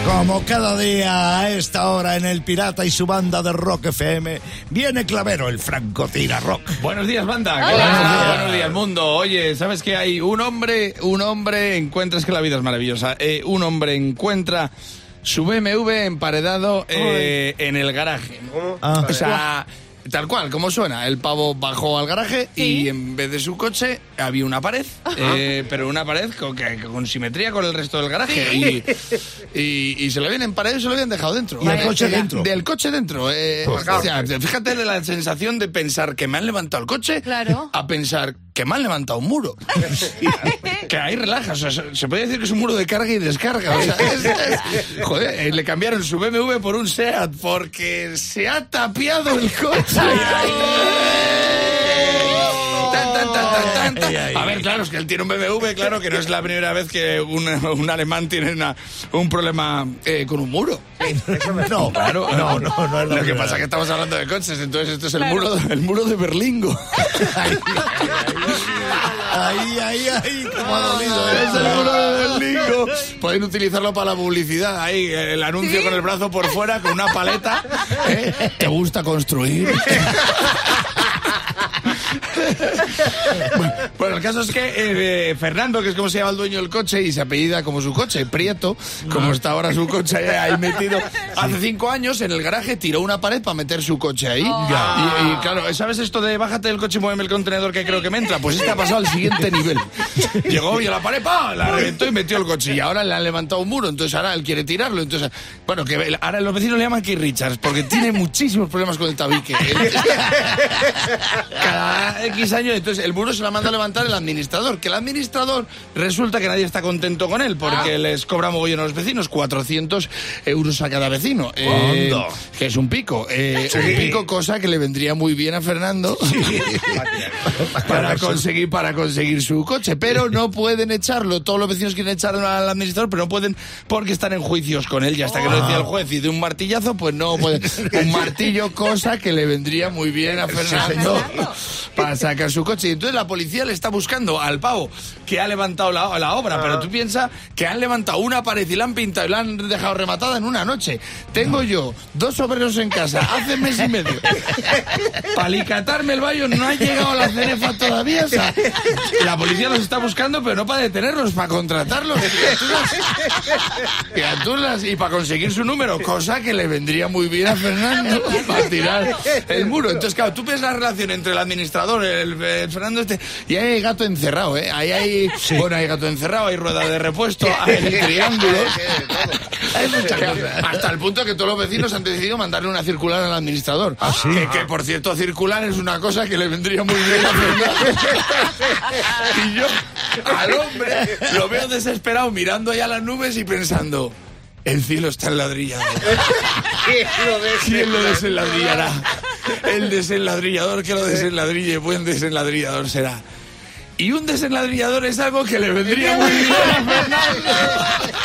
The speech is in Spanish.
Como cada día a esta hora en El Pirata y su banda de Rock FM, viene Clavero, el francotira rock. Buenos días, banda. Buenos días, mundo. Oye, ¿sabes qué hay? Un hombre encuentra, es que la vida es maravillosa, un hombre encuentra su BMW emparedado en el garaje. O sea, tal cual, como suena. El pavo bajó al garaje y en vez de su coche había una pared, pero una pared con simetría con el resto del garaje. Y se lo habían emparedado y se lo habían dejado dentro. ¿Y el coche dentro? Del coche dentro. O sea, fíjate de la sensación de pensar que me han levantado el coche, claro, a pensar que me han levantado un muro. Que ahí relajas. O sea, se puede decir que es un muro de carga y descarga. O sea, joder, le cambiaron su BMW por un SEAT porque se ha tapiado el coche. A ver, claro, es que él tiene un BMW, claro, que no es la primera vez que un alemán tiene un problema con un muro. No, claro, no es la Lo que primera. pasa es que estamos hablando de coches, entonces esto es el muro de Berlingo. Ahí, como ha dolido. Es el muro de Berlingo. Pueden utilizarlo para la publicidad, ahí, el anuncio con el brazo por fuera, con una paleta. ¿Te gusta construir? Bueno, el caso es que Fernando, que es como se llama el dueño del coche y se apellida como su coche, Prieto, como está ahora su coche ahí metido, hace 5 años en el garaje tiró una pared para meter su coche ahí. Y claro, ¿sabes esto de bájate del coche y muéveme el contenedor que creo que me entra? Pues este ha pasado al siguiente nivel. Llegó y a la pared, ¡pam!, la reventó y metió el coche. Y ahora le han levantado un muro, entonces ahora él quiere tirarlo. Entonces, bueno, que ahora los vecinos le llaman Keith Richards porque tiene muchísimos problemas con el tabique. Cada X años, entonces el muro se lo manda a levantar el administrador, que el administrador resulta que nadie está contento con él porque les cobra mogollón a los vecinos, 400 euros a cada vecino, que es un pico, un pico, cosa que le vendría muy bien a Fernando para conseguir su coche, pero no pueden echarlo. Todos los vecinos quieren echar al administrador, pero no pueden porque están en juicios con él, y hasta que lo decía el juez y de un martillazo, pues no pueden. Un martillo, cosa que le vendría muy bien a Fernando para sacar su coche. Y entonces la policía le está buscando al pavo que ha levantado la obra, pero tú piensas que han levantado una pared y la han pintado y la han dejado rematada en una noche. Tengo yo 2 obreros en casa hace mes y medio. Para alicatarme el baño no ha llegado la cerefa todavía. O sea, la policía los está buscando, pero no para detenerlos, para contratarlos. Criaturas, y para conseguir su número, cosa que le vendría muy bien a Fernando para tirar el muro. Entonces, claro, tú ves la relación entre el administrador, el Fernando y ahí hay gato encerrado, ¿eh? Bueno, hay gato encerrado, hay rueda de repuesto, hay triángulo. Hay muchas cosas. Hasta el punto que todos los vecinos han decidido mandarle una circular al administrador. Que por cierto, circular es una cosa que le vendría muy bien a Fernando. Y yo, al hombre, lo veo desesperado mirando allá las nubes y pensando: el cielo está enladrillado. ¿Quién lo desenladrillará? El desenladrillador que lo desenladrille, buen desenladrillador será. Y un desenladrillador es algo que le vendría muy bien a Fernando.